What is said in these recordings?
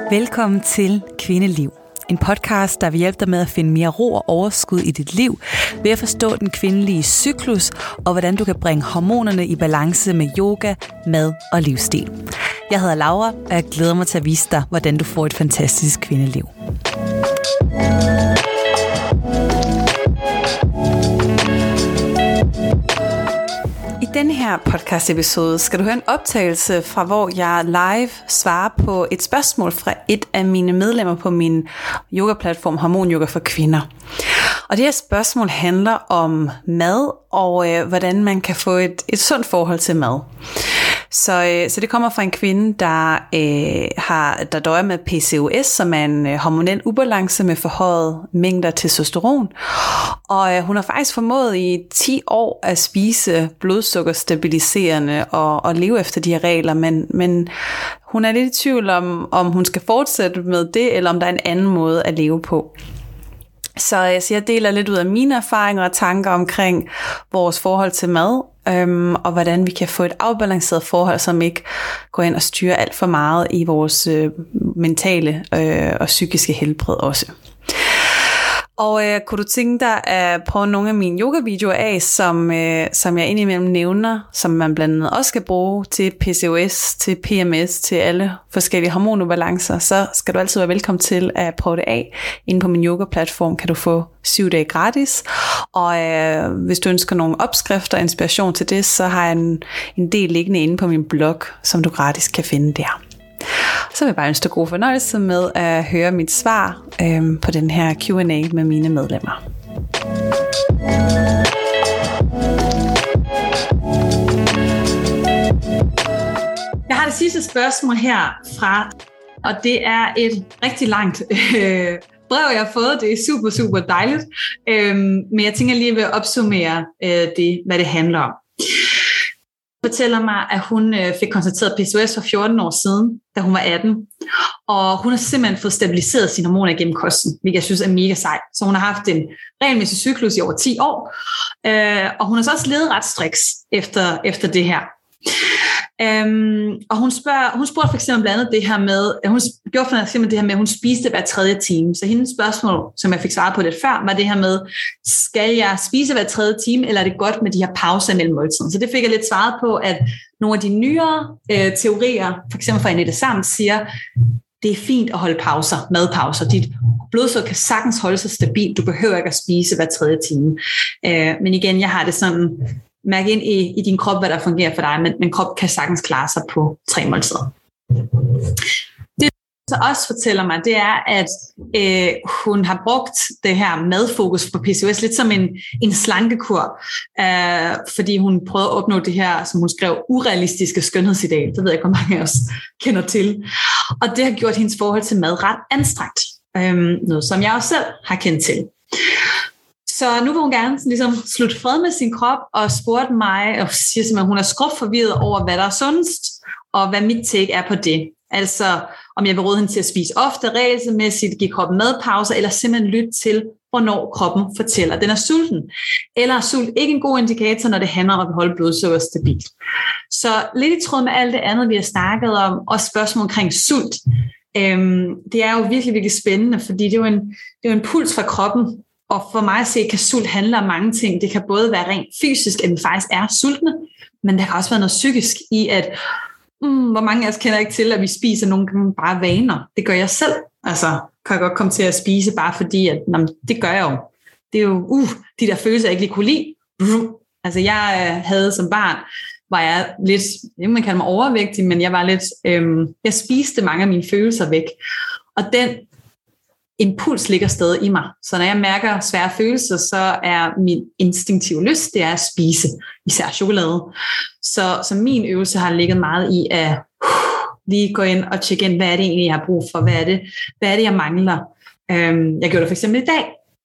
Velkommen til Kvindeliv. En podcast, der vil hjælpe dig med at finde mere ro og overskud i dit liv, ved at forstå den kvindelige cyklus, og hvordan du kan bringe hormonerne i balance med yoga, mad og livsstil. Jeg hedder Laura, og jeg glæder mig til at vise dig, hvordan du får et fantastisk kvindeliv. I denne her podcast episode skal du høre en optagelse fra, hvor jeg live svarer på et spørgsmål fra et af mine medlemmer på min yoga-platform Hormon Yoga for Kvinder. Og det her spørgsmål handler om mad og hvordan man kan få et sundt forhold til mad. Så det kommer fra en kvinde, der døjer med PCOS, som er en hormonel ubalance med forhøjet mængder testosteron. Og hun har faktisk formået i 10 år at spise blodsukkerstabiliserende og leve efter de her regler, men hun er lidt i tvivl om hun skal fortsætte med det, eller om der er en anden måde at leve på. Så jeg deler lidt ud af mine erfaringer og tanker omkring vores forhold til mad, og hvordan vi kan få et afbalanceret forhold, som ikke går ind og styrer alt for meget i vores mentale og psykiske helbred også. Og kunne du tænke dig at prøve nogle af mine yogavideoer af, som jeg indimellem nævner, som man blandt andet også skal bruge til PCOS, til PMS, til alle forskellige hormonubalancer, så skal du altid være velkommen til at prøve det af. Inde på min yoga-platform kan du få 7 dage gratis, og hvis du ønsker nogle opskrifter og inspiration til det, så har jeg en del liggende inde på min blog, som du gratis kan finde der. Så vil jeg bare ønske dig god fornøjelse med at høre mit svar på den her Q&A med mine medlemmer. Jeg har det sidste spørgsmål herfra, og det er et rigtig langt brev, jeg har fået. Det er super, super dejligt, men jeg tænker lige at opsummere hvad det handler om. Fortæller mig, at hun fik konstateret PCOS for 14 år siden, da hun var 18. Og hun har simpelthen fået stabiliseret sine hormoner gennem kosten, hvilket jeg synes er mega sejt. Så hun har haft en regelmæssig cyklus i over 10 år. Og hun har så også levet ret striks efter det her. Og hun spurgte for eksempel blandt andet det her med, hun gjorde for eksempel det her med, at hun spiste hver 3. time. Så hendes spørgsmål, som jeg fik svaret på lidt før, var det her med, skal jeg spise hver 3. time, eller er det godt med de her pauser mellem måltiden? Så det fik jeg lidt svaret på, at nogle af de nyere teorier, for eksempel fra Anette Sam, siger, det er fint at holde pauser, madpauser. Dit blodsukker kan sagtens holde sig stabilt. Du behøver ikke at spise hver 3. time. Men igen, jeg har det sådan, mærk ind i din krop, hvad der fungerer for dig, men krop kan sagtens klare sig på 3 måltider. Det, så også fortæller mig, det er, at hun har brugt det her madfokus på PCOS lidt som en slankekur, fordi hun prøvede at opnå det her, som hun skrev, urealistiske skønhedsideal. Det ved jeg ikke, hvor mange af os kender til. Og det har gjort hendes forhold til mad ret anstrengt. Noget, som jeg også selv har kendt til. Så nu vil hun gerne ligesom slutte fred med sin krop og spurgte mig, og siger simpelthen, at hun er skrupforvirret over, hvad der er sundest, og hvad mit take er på det. Altså, om jeg vil råde hende til at spise ofte, regelmæssigt, give kroppen madpauser, eller simpelthen lytte til, hvornår kroppen fortæller, at den er sulten. Eller er sult ikke en god indikator, når det handler om at holde blodsukker stabilt. Så lidt i tråd med alt det andet, vi har snakket om, og spørgsmål omkring sult, det er jo virkelig, virkelig spændende, fordi det er jo en puls fra kroppen. Og for mig at se, kan sult handle om mange ting. Det kan både være rent fysisk, at vi faktisk er sultne, men der kan også være noget psykisk i, at hvor mange af os kender ikke til, at vi spiser nogle gange bare vaner. Det gør jeg selv. Altså, kan jeg godt komme til at spise, bare fordi, at det gør jeg jo. Det er jo, de der følelser, jeg ikke lige kunne lide. Altså, jeg havde som barn, var jeg lidt, man kalder mig overvægtig, men jeg var lidt, jeg spiste mange af mine følelser væk. Og den impuls ligger stadig i mig. Så når jeg mærker svære følelser, så er min instinktive lyst, det er at spise, især chokolade. Så min øvelse har ligget meget i at lige gå ind og tjekke ind, hvad er det egentlig, jeg har brug for? Hvad er det, jeg mangler? Jeg gjorde det for eksempel i dag.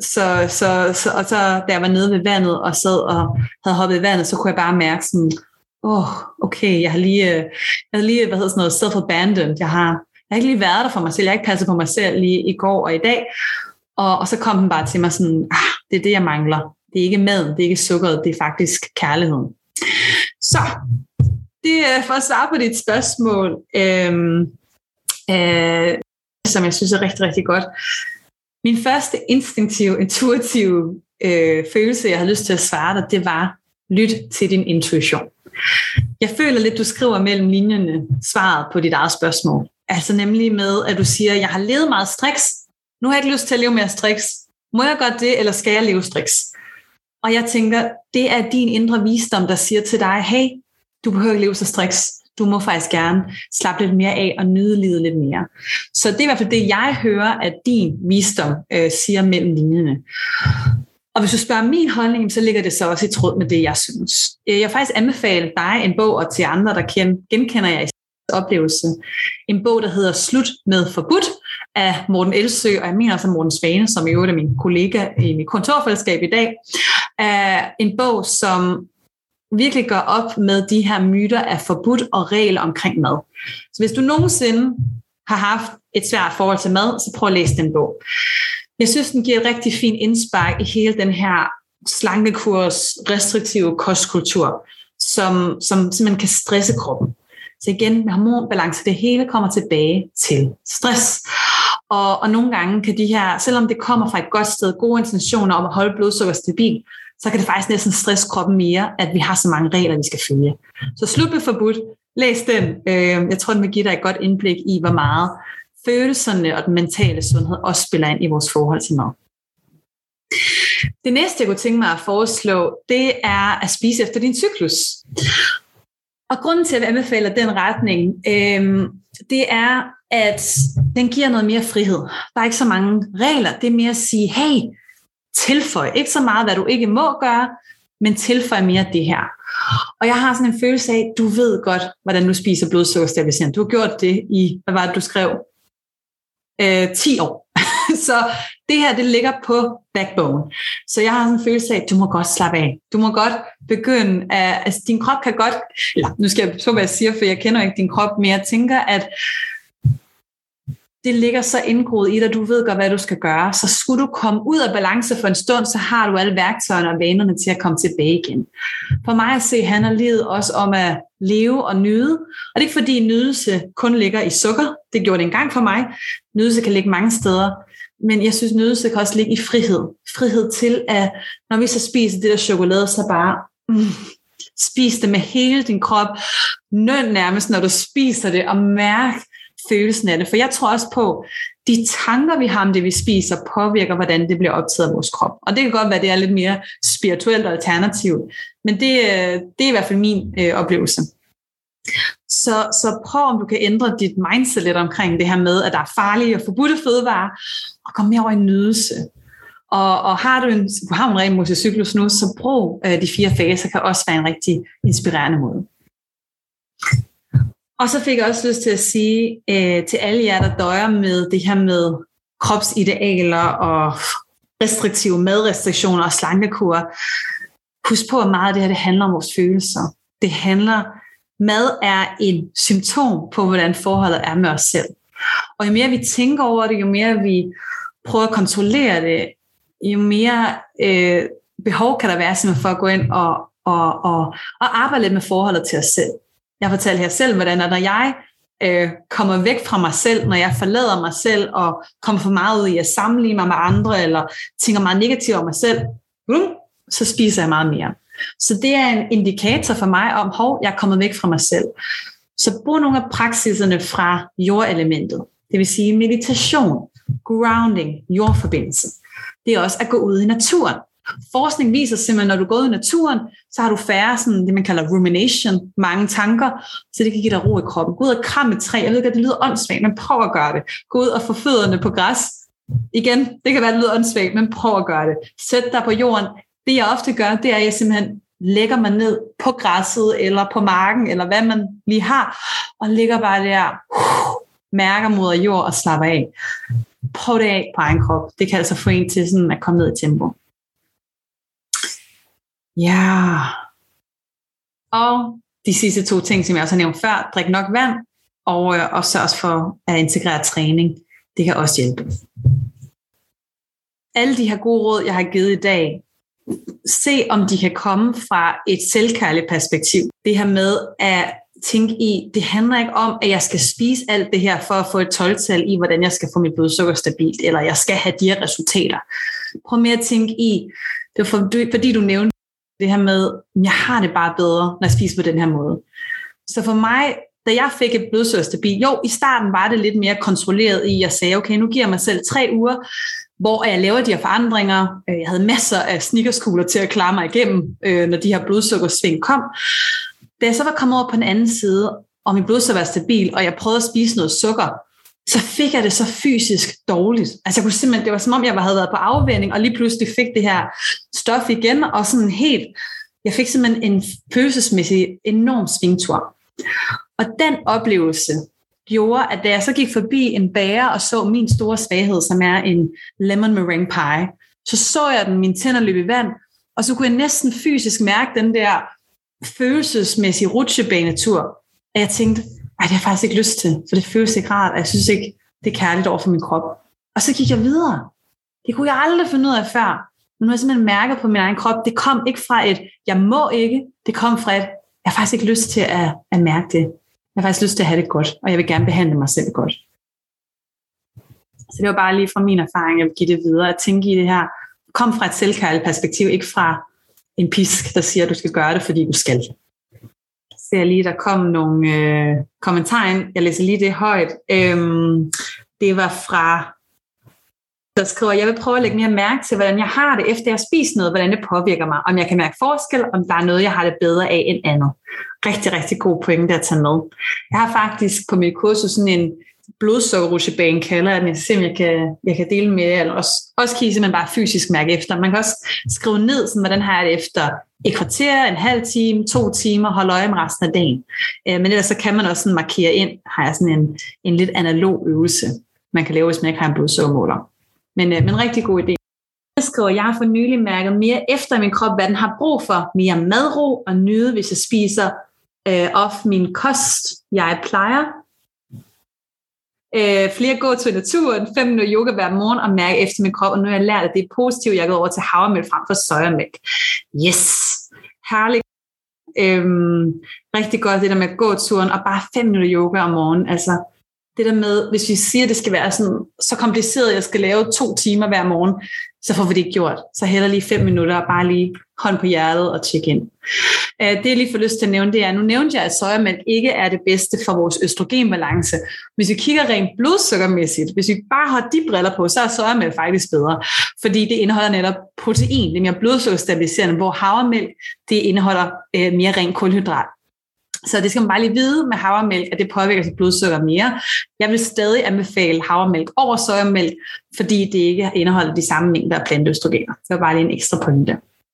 Så da jeg var nede ved vandet og sad og havde hoppet i vandet, så kunne jeg bare mærke sådan, okay, jeg har lige self-abandoned. Jeg har ikke lige været der for mig selv. Jeg har ikke passet på mig selv lige i går og i dag. Og så kom den bare til mig sådan, det er det, jeg mangler. Det er ikke maden, det er ikke sukkeret, det er faktisk kærligheden. Så, det er for at svare på dit spørgsmål. som jeg synes er rigtig, rigtig godt. Min første intuitive følelse, jeg havde lyst til at svare dig, det var, lyt til din intuition. Jeg føler lidt, du skriver mellem linjerne svaret på dit eget spørgsmål. Altså nemlig med, at du siger, jeg har levet meget striks, nu har jeg ikke lyst til at leve mere striks. Må jeg gøre det, eller skal jeg leve striks? Og jeg tænker, det er din indre visdom, der siger til dig, hey, du behøver ikke leve så striks. Du må faktisk gerne slappe lidt mere af og nyde livet lidt mere. Så det er i hvert fald det, jeg hører, at din visdom siger mellem linjerne. Og hvis du spørger min holdning, så ligger det så også i tråd med det, jeg synes. Jeg vil faktisk anbefale dig en bog, og til andre, der genkender jeg i oplevelse. En bog, der hedder Slut med forbudt af Morten Elsø, og jeg mener også Morten Svane, som i øvrigt er min kollega i mit kontorfællesskab i dag. En bog, som virkelig gør op med de her myter af forbudt og regler omkring mad. Så hvis du nogensinde har haft et svært forhold til mad, så prøv at læse den bog. Jeg synes, den giver et rigtig fint indspark i hele den her slankekurs, restriktive kostkultur, som simpelthen kan stresse kroppen. Så igen, med hormonbalance, det hele kommer tilbage til stress. Og nogle gange kan de her, selvom det kommer fra et godt sted, gode intentioner om at holde blodsukker stabilt, så kan det faktisk næsten stresse kroppen mere, at vi har så mange regler, vi skal følge. Så slut med forbudt. Læs den. Jeg tror, den vil give dig et godt indblik i, hvor meget følelserne og den mentale sundhed også spiller ind i vores forhold til mad. Det næste, jeg kunne tænke mig at foreslå, det er at spise efter din cyklus. Og grunden til, at jeg anbefaler den retning, det er, at den giver noget mere frihed. Der er ikke så mange regler. Det er mere at sige, hey, tilføj. Ikke så meget, hvad du ikke må gøre, men tilføj mere det her. Og jeg har sådan en følelse af, at du ved godt, hvordan du spiser blodsukkerstabiliserende. Du har gjort det i, hvad var det, du skrev? 10 år. Så det her, det ligger på backbone. Så jeg har sådan en følelse af, at du må godt slappe af. Du må godt begynde at, altså din krop kan godt, eller nu skal jeg så, hvad jeg siger, for jeg kender ikke din krop, men jeg tænker, at det ligger så indgroet i dig, du ved godt, hvad du skal gøre. Så skulle du komme ud af balance for en stund, så har du alle værktøjerne og vanerne til at komme tilbage igen. For mig at se, handler livet også om at leve og nyde. Og det er ikke fordi nydelse kun ligger i sukker. Det gjorde det engang for mig. Nydelse kan ligge mange steder. Men jeg synes, nydelse kan også ligge i frihed. Frihed til, at når vi så spiser det der chokolade, så bare spis det med hele din krop. Nøn nærmest, når du spiser det, og mærk følelsen af det. For jeg tror også på, de tanker, vi har om det, vi spiser, påvirker, hvordan det bliver optaget af vores krop. Og det kan godt være, at det er lidt mere spirituelt og alternativt. Men det er i hvert fald min oplevelse. Så prøv, om du kan ændre dit mindset lidt omkring det her med, at der er farlige og forbudte fødevarer, og kom mere over i nydelse. Og har du en regelmæssig cyklus nu, så brug de 4 faser, kan også være en rigtig inspirerende måde. Og så fik jeg også lyst til at sige til alle jer, der døjer med det her med kropsidealer og restriktive madrestriktioner og slankekur. Husk på, at meget af det her, det handler om vores følelser. Mad er en symptom på, hvordan forholdet er med os selv. Og jo mere vi tænker over det, jo mere vi prøver at kontrollere det, jo mere behov kan der være simpelthen for at gå ind og arbejde lidt med forholdet til os selv. Jeg fortalte her selv, hvordan når jeg kommer væk fra mig selv, når jeg forlader mig selv og kommer for meget ud i at sammenligne mig med andre, eller tænker meget negativt om mig selv, så spiser jeg meget mere. Så det er en indikator for mig om, jeg er kommet væk fra mig selv. Så brug nogle af praksiserne fra jordelementet. Det vil sige meditation, grounding, jordforbindelse. Det er også at gå ud i naturen. Forskning viser simpelthen, når du går ud i naturen, så har du færre sådan, det, man kalder rumination, mange tanker, så det kan give dig ro i kroppen. Gå ud og kramme et træ. Jeg ved ikke, at det lyder åndssvagt, men prøv at gøre det. Gå ud og få fødderne på græs. Igen, det kan være, det lyder åndssvagt, men prøv at gøre det. Sæt dig på jorden. Det jeg ofte gør, det er, at jeg simpelthen lægger mig ned på græsset, eller på marken, eller hvad man lige har, og ligger bare der, mærker mod jord og slapper af. Prøv det af på egen krop. Det kan altså få en til sådan at komme ned i tempo. Ja. Og de sidste 2 ting, som jeg også har nævnt før, drik nok vand, og sørg også for at integrere træning. Det kan også hjælpe. Alle de her gode råd, jeg har givet i dag, se om de kan komme fra et selvkærligt perspektiv. Det her med at tænke i, det handler ikke om, at jeg skal spise alt det her for at få et 12-tal i, hvordan jeg skal få mit blodsukker stabilt, eller jeg skal have de her resultater. Prøv mere at tænke i, det var fordi du nævnte det her med, jeg har det bare bedre, når jeg spiser på den her måde. Så for mig, da jeg fik et blodsukker stabilt, jo, i starten var det lidt mere kontrolleret i, jeg sagde, okay, nu giver jeg mig selv 3 uger, hvor jeg laver de her forandringer. Jeg havde masser af snickerskugler til at klare mig igennem, når de her blodsukkersving kom. Da jeg så var kommet over på den anden side, og min blodsukker var stabil, og jeg prøvede at spise noget sukker, så fik jeg det så fysisk dårligt. Altså jeg kunne simpelthen, det var som om jeg havde været på afvænning, og lige pludselig fik det her stof igen, og sådan helt, jeg fik simpelthen en følelsesmæssig enorm svingtur. Og den oplevelse gjorde, at da jeg så gik forbi en bager og så min store svaghed, som er en lemon meringue pie, så jeg mine tænder løb i vand, og så kunne jeg næsten fysisk mærke den der følelsesmæssige rutsjebanetur, at jeg tænkte, det har jeg faktisk ikke lyst til, for det føles ikke rart, og jeg synes ikke, det er kærligt over for min krop. Og så gik jeg videre. Det kunne jeg aldrig finde ud af før. Men nu har jeg simpelthen mærket på min egen krop, det kom ikke fra et, jeg må ikke, det kom fra et, jeg har faktisk ikke lyst til at mærke det. Jeg har faktisk lyst til at have det godt, og jeg vil gerne behandle mig selv godt. Så det var bare lige fra min erfaring, jeg vil give det videre, at tænke i det her, kom fra et selvkærligt perspektiv, ikke fra en pisk, der siger, at du skal gøre det, fordi du skal. Så jeg lige, der kom nogle kommentarer ind. Jeg læser lige det højt. Det var fra, der skriver, jeg vil prøve at lægge mere mærke til, hvordan jeg har det, efter jeg har spist noget, hvordan det påvirker mig, om jeg kan mærke forskel, om der er noget, jeg har det bedre af end andet. Rigtig, rigtig god pointe at tage med. Jeg har faktisk på mit kursus sådan en blodsukkerrutsjebane, kalder jeg den. Jeg skal se, om jeg kan dele med jer, eller også kan I simpelthen bare fysisk mærke efter. Man kan også skrive ned, sådan, hvordan har jeg det efter et kvarter, en halv time, 2 timer, holde øje med resten af dagen. Men ellers så kan man også sådan markere ind, har jeg sådan en lidt analog øvelse, man kan lave, hvis man ikke har en blodsukkermåler. Men rigtig god idé. Jeg skriver, jeg har for nylig mærket mere efter i min krop, hvad den har brug for. Mere madro og nyde, hvis jeg spiser off min kost, jeg plejer. Flere gåture i naturen, 5 minutter yoga hver morgen og mærke efter min krop, og nu har jeg lært, at det er positivt, jeg er gået over til havremælk frem for sojamælk. Yes! Herligt. Rigtig godt det der med gåturen og bare 5 minutter yoga om morgenen. Altså det der med, hvis vi siger, at det skal være sådan, så kompliceret, at jeg skal lave 2 timer hver morgen, så får vi det ikke gjort. Så heller lige 5 minutter og bare lige hånd på hjertet og tjekke ind. Det jeg lige får lyst til at nævne, det er, nu nævnte jeg, at sojamælk ikke er det bedste for vores østrogenbalance. Hvis vi kigger rent blodsukkermæssigt, hvis vi bare har de briller på, så er sojamælk faktisk bedre, fordi det indeholder netop protein, det er mere blodsukkerstabiliserende, hvor havremælk, det indeholder mere rent kulhydrat. Så det skal man bare lige vide med havremælk, at det påvirker sit blodsukker mere. Jeg vil stadig anbefale havremælk over sojamælk, fordi det ikke indeholder de samme mængder af planteøstrogener. Det var bare lige en ekstra pointe.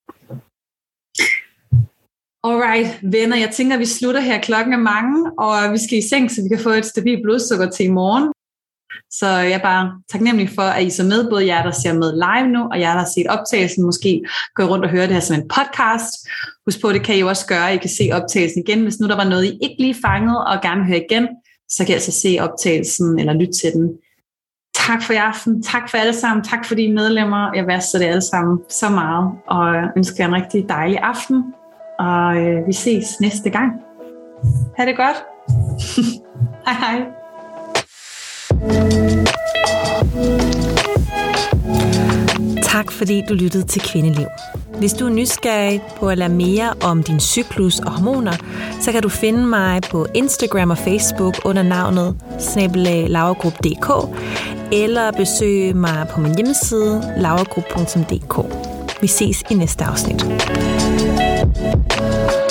Alright, venner, jeg tænker, at vi slutter her. Klokken er mange, og vi skal i seng, så vi kan få et stabilt blodsukker til i morgen. Så jeg er bare taknemmelig for, at I så med, både jer, der ser med live nu, og jer, der har set optagelsen, måske går rundt og hører det her som en podcast. Husk på, det kan I jo også gøre. I kan se optagelsen igen. Hvis nu der var noget, I ikke lige fangede og gerne høre igen, så kan I altså se optagelsen eller lytte til den. Tak for i aften. Tak for alle sammen. Tak for de medlemmer. Jeg værdsætter det alle sammen så meget, og ønsker jer en rigtig dejlig aften. Og vi ses næste gang. Ha' det godt. Hej hej. Tak fordi du lyttede til Kvindeliv. Hvis du er nysgerrig på at lære mere om din cyklus og hormoner, så kan du finde mig på Instagram og Facebook under navnet @lauragrup.dk eller besøge mig på min hjemmeside lauragrup.dk. Vi ses i næste afsnit.